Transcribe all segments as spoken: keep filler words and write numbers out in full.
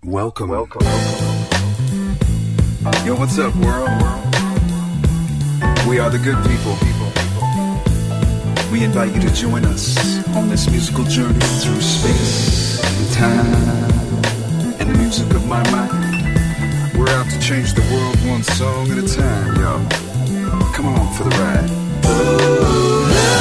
Welcome. Welcome. Yo, what's up, world? We are the good people. We invite you to join us on this musical journey through space and time and the music of my mind. We're out to change the world one song at a time, yo. Come on for the ride. Ooh.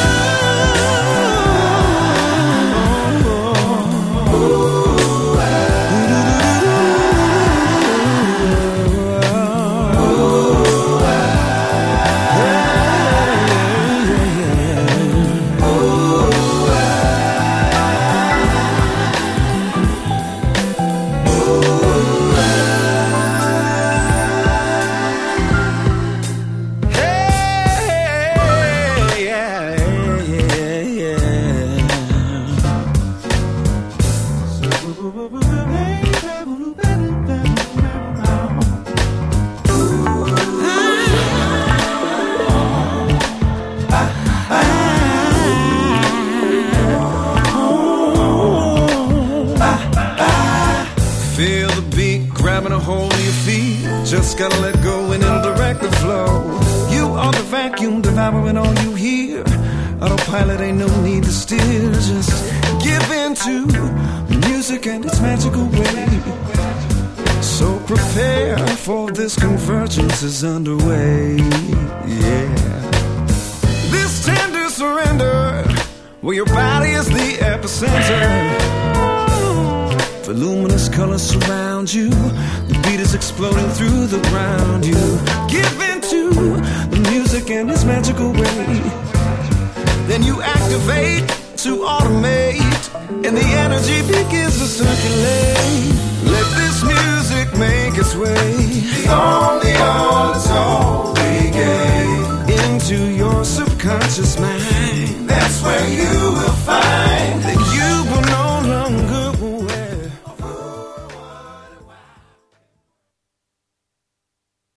Just gotta let go and it'll direct the flow. You are the vacuum devouring all you hear. Autopilot, ain't no need to steer. Just give in to music and its magical way. So prepare for this convergence is underway. Yeah. This tender surrender, where your body is the epicenter. Voluminous colors surround you. The beat is exploding through the ground. You give into the music and its magical way. Then you activate to automate, and the energy begins to circulate. Let this music make its way. The only all is all we gain. Into your subconscious mind. That's where